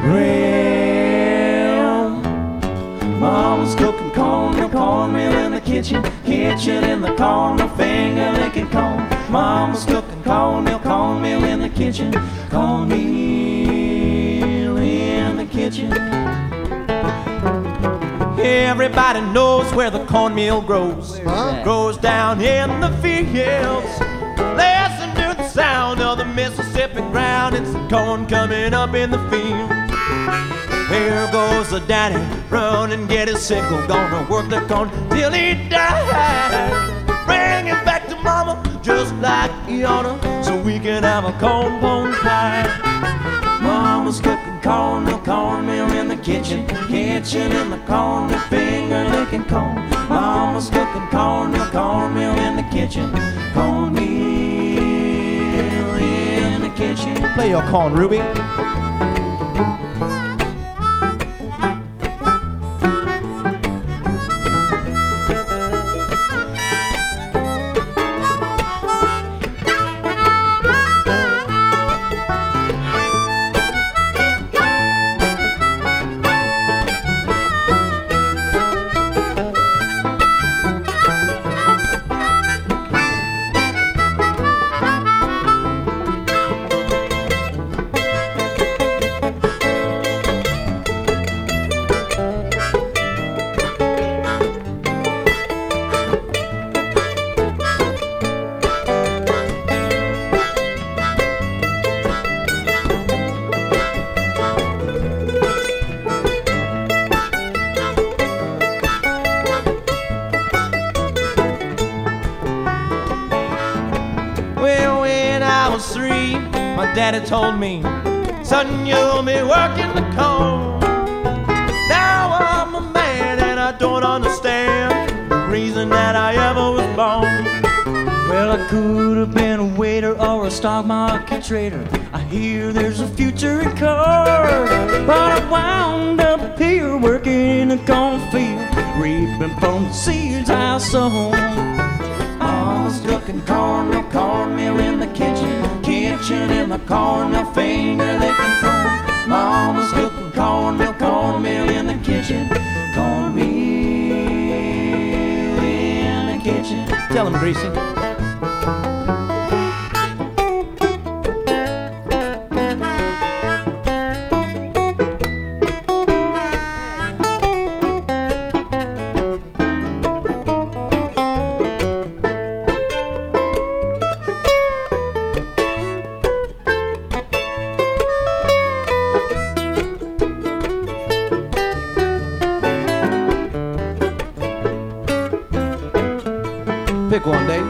Well, Mama's cooking cornmeal in the kitchen in the corner, finger licking corn. Mama's cooking cornmeal in the kitchen, cornmeal in the kitchen. Everybody knows where the cornmeal grows. Grows down in the fields. Listen to the sound of the Mississippi ground. It's the corn coming up in the field. Here goes the daddy, run and get his sickle. Gonna work the corn till he dies. Bring it back to mama just like he oughta, so we can have a corn pie. Mama's cooking cornmeal in the kitchen in the corner, finger licking corn. Mama's cooking cornmeal in the kitchen, cornmeal in the kitchen. Play your corn, Ruby. My daddy told me, son, you'll be working the corn. Now I'm a man and I don't understand the reason that I ever was born. Well, I could have been a waiter or a stock market trader. I hear there's a future in cars, but I wound up here working in a cornfield, reaping from the seeds I sown. Mama's cooking cornmeal in the kitchen in the corner, finger licking corn. Mama's cooking cornmeal in the kitchen, cornmeal in the kitchen. Tell him, Greasy. Pick one, Dave.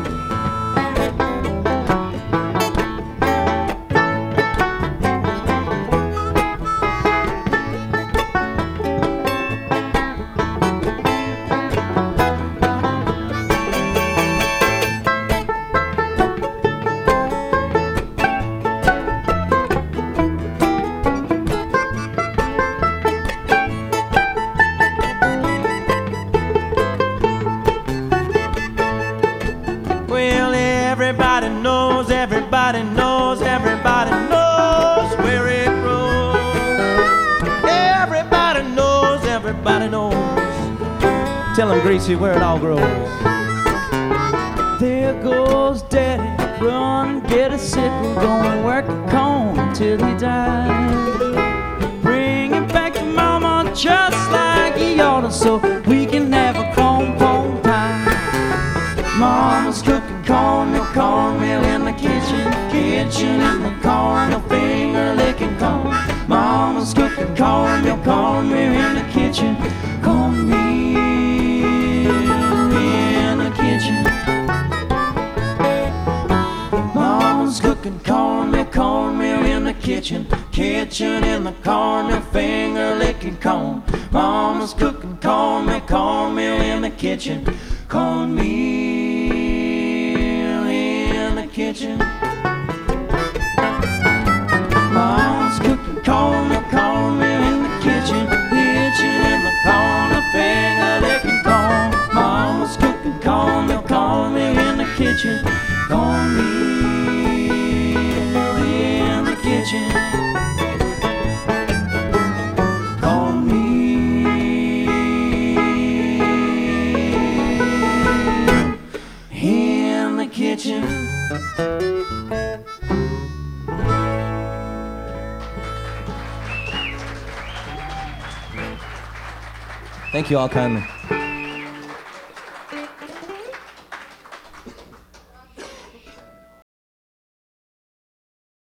Everybody knows where it grows. Everybody knows. Tell him, Greasy, where it all grows. There goes Daddy, run and get a sickle, gonna work a corn till he dies. Bring it back to Mama just like he oughta, so we can have a corn pie. Mama's cooking cornmeal in the kitchen in the corner, finger licking corn. Mama's cooking cornmeal in the kitchen, cornmeal in the kitchen. Mama's cooking cornmeal in the kitchen in the corner, finger licking corn. Mama's cooking cornmeal in the kitchen, cornmeal in the kitchen. Mama's cooking cornmeal in the kitchen in the corner, finger licking corn. Mama's cooking cornmeal in the kitchen, cornmeal in the kitchen. kitchen. Thank you all kindly.